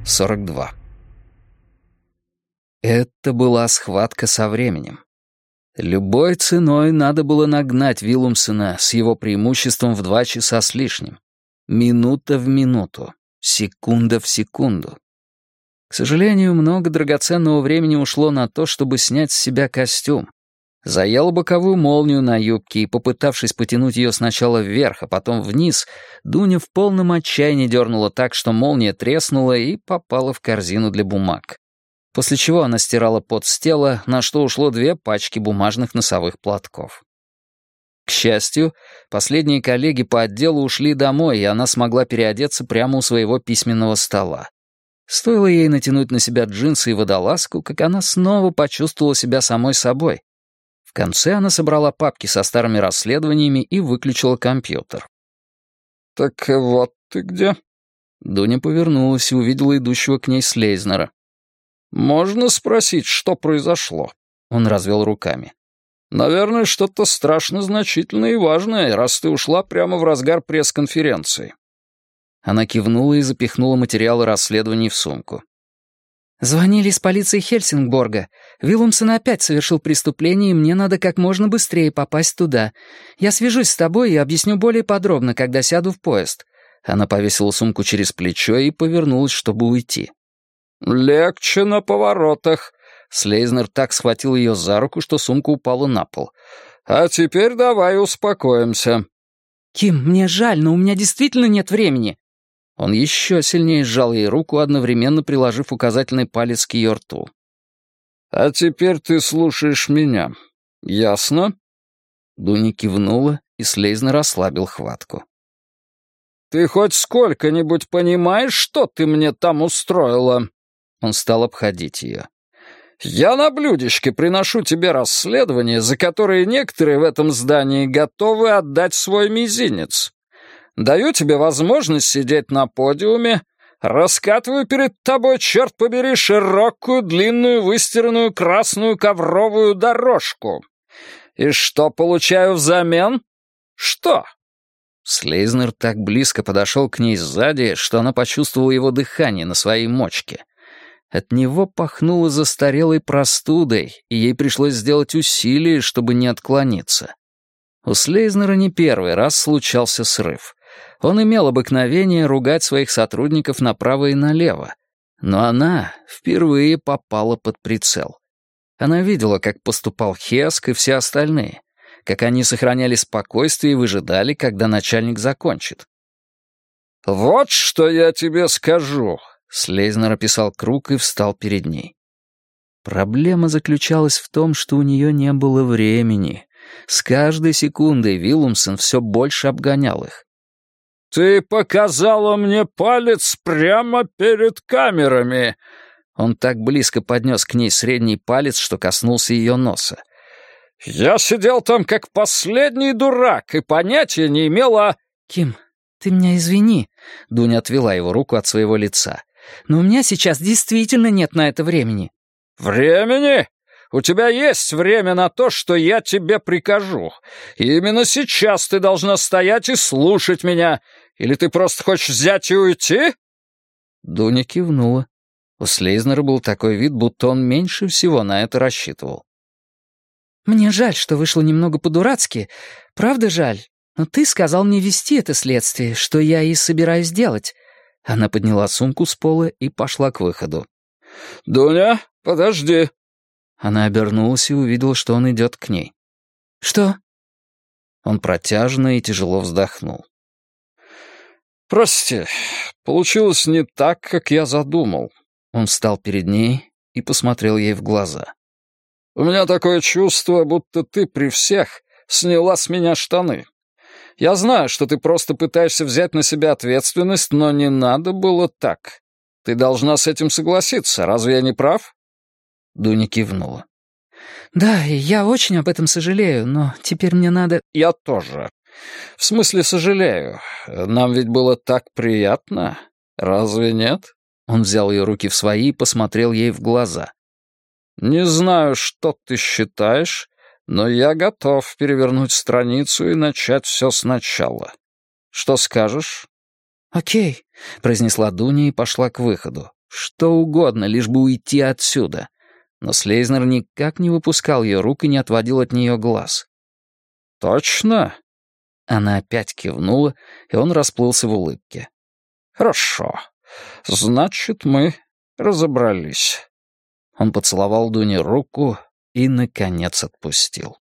42. Это была схватка со временем. Любой ценой надо было нагнать Виллумсена с его преимуществом в 2 часа с лишним. Минута в минуту, секунда в секунду. К сожалению, много драгоценного времени ушло на то, чтобы снять с себя костюм. Заела боковую молнию на юбке и, попытавшись потянуть ее сначала вверх, а потом вниз, Дуня в полном отчаянии дернула так, что молния треснула и попала в корзину для бумаг. После чего она стирала пот с тела, на что ушло 2 пачки бумажных носовых платков. К счастью, последние коллеги по отделу ушли домой, и она смогла переодеться прямо у своего письменного стола. Стоило ей натянуть на себя джинсы и водолазку, как она снова почувствовала себя самой собой. В конце она собрала папки со старыми расследованиями и выключила компьютер. «Так вот ты где?» Дуня повернулась и увидела идущего к ней Слейзнера. «Можно спросить, что произошло?» Он развел руками. «Наверное, что-то страшно значительное и важное, раз ты ушла прямо в разгар пресс-конференции». Она кивнула и запихнула материалы расследований в сумку. «Звонили из полиции Хельсингборга. Виллумсен опять совершил преступление, и мне надо как можно быстрее попасть туда. Я свяжусь с тобой и объясню более подробно, когда сяду в поезд». Она повесила сумку через плечо и повернулась, чтобы уйти. «Легче на поворотах». Слейзнер так схватил ее за руку, что сумка упала на пол. «А теперь давай успокоимся». «Ким, мне жаль, но у меня действительно нет времени». Он еще сильнее сжал ей руку, одновременно приложив указательный палец к ее рту. «А теперь ты слушаешь меня. Ясно?» Дуня кивнула, и Слейзнер ослабил хватку. «Ты хоть сколько-нибудь понимаешь, что ты мне там устроила?» Он стал обходить ее. «Я на блюдечке приношу тебе расследование, за которое некоторые в этом здании готовы отдать свой мизинец. Даю тебе возможность сидеть на подиуме, раскатываю перед тобой, черт побери, широкую, длинную, выстиранную красную ковровую дорожку. И что получаю взамен? Что?» Слейзнер так близко подошел к ней сзади, что она почувствовала его дыхание на своей мочке. От него пахнуло застарелой простудой, и ей пришлось сделать усилие, чтобы не отклониться. У Слейзнера не первый раз случался срыв. Он имел обыкновение ругать своих сотрудников направо и налево. Но она впервые попала под прицел. Она видела, как поступал Хеск и все остальные, как они сохраняли спокойствие и выжидали, когда начальник закончит. «Вот что я тебе скажу», — Слейзнер описал круг и встал перед ней. Проблема заключалась в том, что у нее не было времени. С каждой секундой Виллумсен все больше обгонял их. «Ты показала мне палец прямо перед камерами!» Он так близко поднес к ней средний палец, что коснулся ее носа. «Я сидел там как последний дурак и понятия не имела...» «Ким, ты меня извини», — Дуня отвела его руку от своего лица. «но у меня сейчас действительно нет на это времени». «Времени? У тебя есть время на то, что я тебе прикажу. И именно сейчас ты должна стоять и слушать меня. Или ты просто хочешь взять и уйти?» Дуня кивнула. У Слейзнера был такой вид, будто он меньше всего на это рассчитывал. «Мне жаль, что вышло немного по-дурацки. Правда жаль. Но ты сказал мне вести это следствие, что я и собираюсь делать». Она подняла сумку с пола и пошла к выходу. «Дуня, подожди». Она обернулась и увидела, что он идет к ней. «Что?» Он протяжно и тяжело вздохнул. «Прости, получилось не так, как я задумал». Он встал перед ней и посмотрел ей в глаза. «У меня такое чувство, будто ты при всех сняла с меня штаны. Я знаю, что ты просто пытаешься взять на себя ответственность, но не надо было так. Ты должна с этим согласиться, разве я не прав?» Дуня кивнула. «Да, и я очень об этом сожалею, но теперь мне надо...» «Я тоже. В смысле сожалею. Нам ведь было так приятно. Разве нет?» Он взял ее руки в свои и посмотрел ей в глаза. «Не знаю, что ты считаешь, но я готов перевернуть страницу и начать все сначала. Что скажешь?» «Окей», — произнесла Дуня и пошла к выходу. Что угодно, лишь бы уйти отсюда. Но Слейзнер никак не выпускал ее рук и не отводил от нее глаз. «Точно?» Она опять кивнула, и он расплылся в улыбке. «Хорошо. Значит, мы разобрались». Он поцеловал Дуне руку и, наконец, отпустил.